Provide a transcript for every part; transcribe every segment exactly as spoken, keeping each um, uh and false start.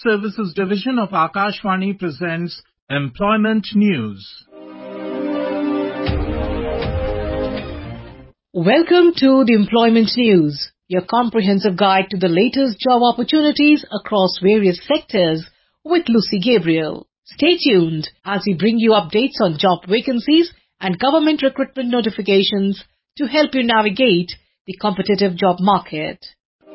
Services Division of Akashvani presents Employment News. Welcome to the Employment News, your comprehensive guide to the latest job opportunities across various sectors with Lucy Gabriel. Stay tuned as we bring you updates on job vacancies and government recruitment notifications to help you navigate the competitive job market.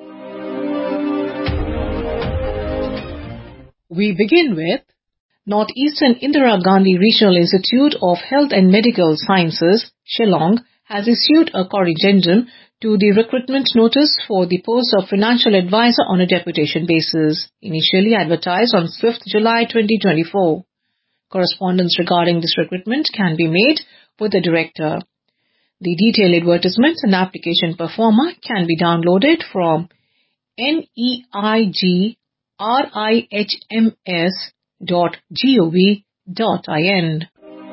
We begin with Northeastern Indira Gandhi Regional Institute of Health and Medical Sciences, Shillong, has issued a corrigendum to the recruitment notice for the post of financial advisor on a deputation basis, initially advertised on fifth of July twenty twenty-four. Correspondence regarding this recruitment can be made with the director. The detailed advertisements and application performer can be downloaded from neigriHMS dot gov dot in.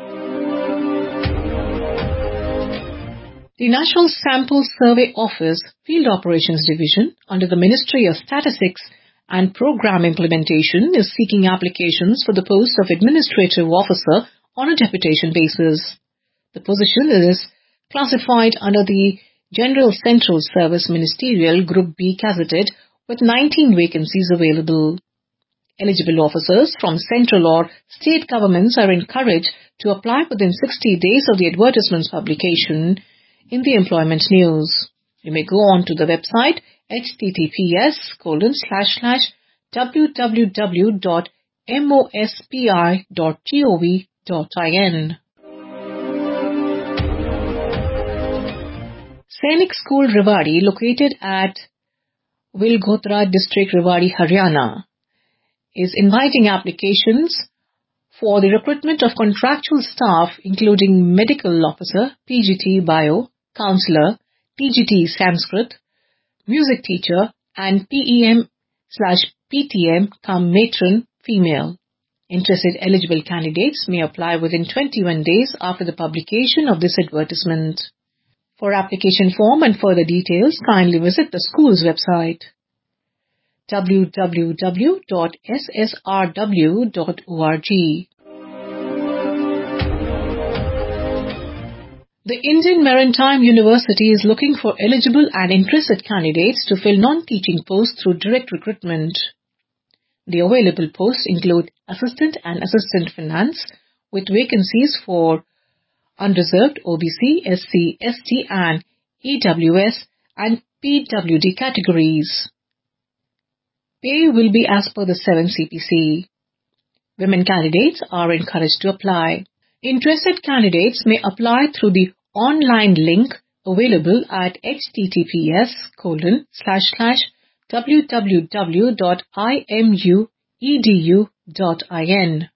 The National Sample Survey Office Field Operations Division under the Ministry of Statistics and Program Implementation is seeking applications for the post of Administrative Officer on a deputation basis. The position is classified under the General Central Service Ministerial Group B Gazetted with nineteen vacancies available. Eligible officers from central or state governments are encouraged to apply within sixty days of the advertisement's publication in the Employment News. You may go on to the website https colon slash slash www dot mospi dot gov dot in. Sainik School Rewari, located at Vilgotra District, Rewari, Haryana, is inviting applications for the recruitment of contractual staff including medical officer, P G T Bio, counselor, T G T Sanskrit, music teacher and P E M slash P T M cum matron female. Interested eligible candidates may apply within twenty-one days after the publication of this advertisement. For application form and further details, kindly visit the school's website w w w dot s s r w dot org. The Indian Maritime University is looking for eligible and interested candidates to fill non-teaching posts through direct recruitment. The available posts include Assistant and Assistant Finance with vacancies for Unreserved O B C, S C, S T and E W S and P W D categories. Pay will be as per the seven C P C. Women candidates are encouraged to apply. Interested candidates may apply through the online link available at https colon slash slash www dot imuedu dot in.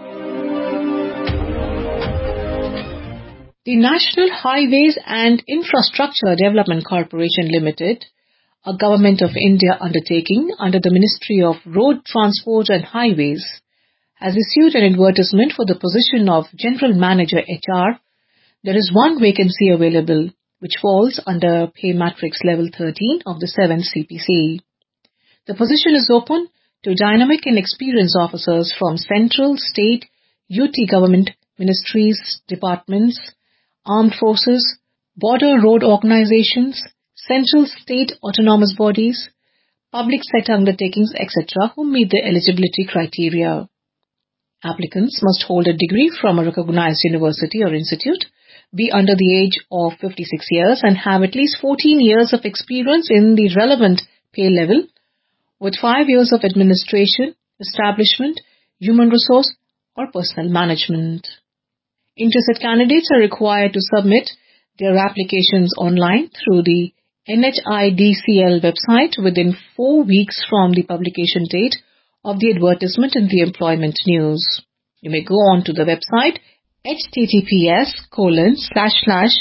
The National Highways and Infrastructure Development Corporation Limited, a Government of India undertaking under the Ministry of Road Transport and Highways, has issued an advertisement for the position of General Manager H R. There is one vacancy available, which falls under Pay Matrix Level thirteen of the seventh C P C. The position is open to dynamic and experienced officers from central, state, U T government, ministries, departments, armed forces, border road organizations, central state autonomous bodies, public sector undertakings, et cetera who meet the eligibility criteria. Applicants must hold a degree from a recognized university or institute, be under the age of fifty-six years and have at least fourteen years of experience in the relevant pay level with five years of administration, establishment, human resource or personnel management. Interested candidates are required to submit their applications online through the N H I D C L website within four weeks from the publication date of the advertisement in the Employment News. You may go on to the website https colon slash slash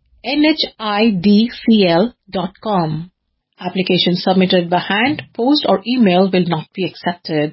nhidcl dot com. Applications submitted by hand, post or email will not be accepted.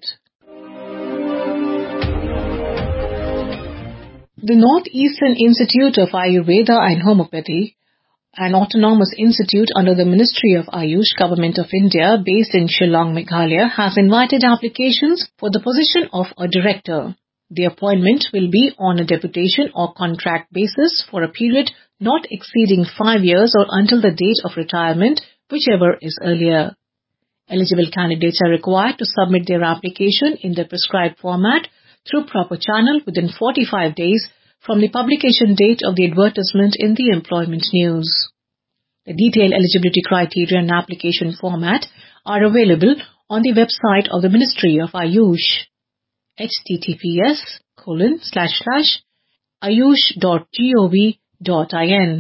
The Northeastern Institute of Ayurveda and Homeopathy, an autonomous institute under the Ministry of Ayush, Government of India, based in Shillong, Meghalaya, has invited applications for the position of a director. The appointment will be on a deputation or contract basis for a period not exceeding five years or until the date of retirement, whichever is earlier. Eligible candidates are required to submit their application in the prescribed format through proper channel within forty-five days from the publication date of the advertisement in the Employment News. The detailed eligibility criteria and application format are available on the website of the Ministry of Ayush, https colon slash slash ayush dot gov dot in.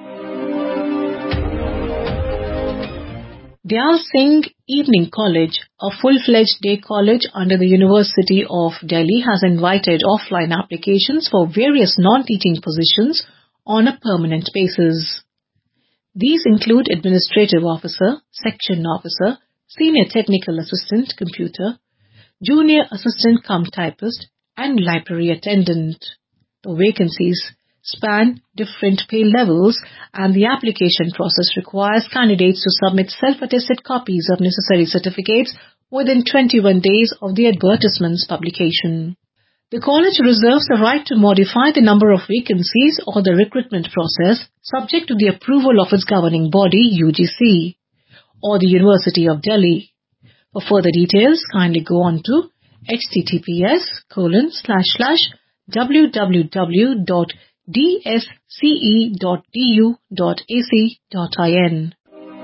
Dayal Singh Evening College, a full-fledged day college under the University of Delhi, has invited offline applications for various non-teaching positions on a permanent basis. These include Administrative Officer, Section Officer, Senior Technical Assistant Computer, Junior Assistant cum Typist, and Library Attendant. The vacancies span different pay levels, and the application process requires candidates to submit self-attested copies of necessary certificates within twenty-one days of the advertisement's publication. The college reserves the right to modify the number of vacancies or the recruitment process subject to the approval of its governing body, U G C, or the University of Delhi. For further details, kindly go on to https colon slash slash www dot d s c e dot d u dot a c dot in.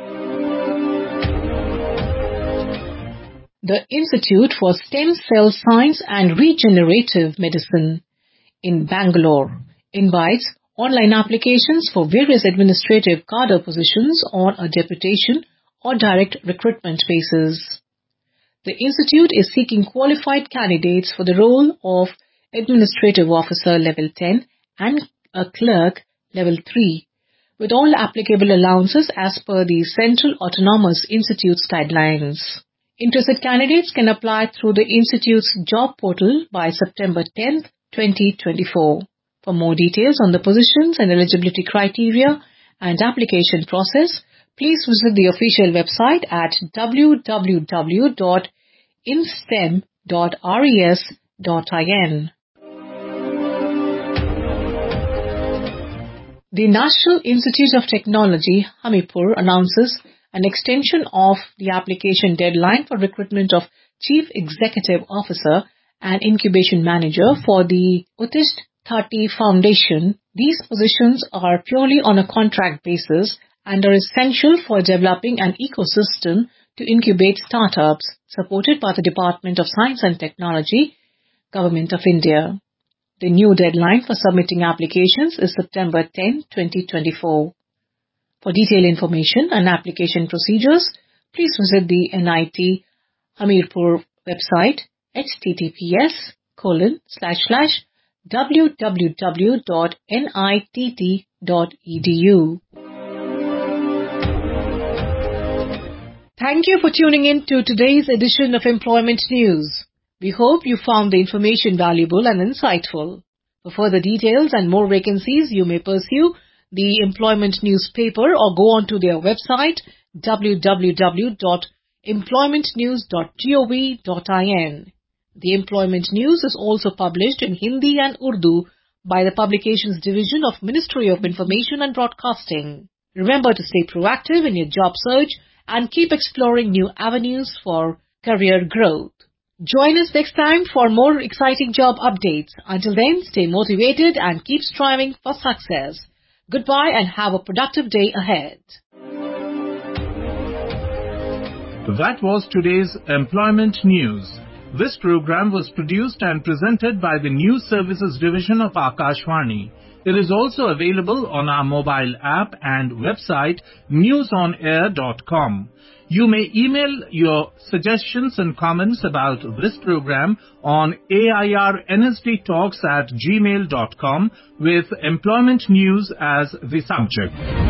The Institute for Stem Cell Science and Regenerative Medicine in Bangalore invites online applications for various administrative cadre positions on a deputation or direct recruitment basis. The institute is seeking qualified candidates for the role of Administrative Officer Level ten and a Clerk Level three, with all applicable allowances as per the Central Autonomous Institute's guidelines. Interested candidates can apply through the Institute's job portal by September tenth, twenty twenty-four. For more details on the positions and eligibility criteria and application process, please visit the official website at w w w dot instem dot res dot in. The National Institute of Technology, Hamirpur, announces an extension of the application deadline for recruitment of Chief Executive Officer and Incubation Manager for the Uttishth thirty Foundation. These positions are purely on a contract basis and are essential for developing an ecosystem to incubate startups supported by the Department of Science and Technology, Government of India. The new deadline for submitting applications is September tenth, twenty twenty-four. For detailed information and application procedures, please visit the N I T Hamirpur website https colon slash slash www dot nitt dot edu. Thank you for tuning in to today's edition of Employment News. We hope you found the information valuable and insightful. For further details and more vacancies, you may pursue the Employment newspaper or go on to their website w w w dot employment news dot gov dot in. The Employment News is also published in Hindi and Urdu by the Publications Division of Ministry of Information and Broadcasting. Remember to stay proactive in your job search and keep exploring new avenues for career growth. Join us next time for more exciting job updates. Until then, stay motivated and keep striving for success. Goodbye and have a productive day ahead. That was today's Employment News. This program was produced and presented by the News Services Division of Akashvani. It is also available on our mobile app and website news on air dot com. You may email your suggestions and comments about this program on airnsdtalks at gmail dot com with Employment News as the subject.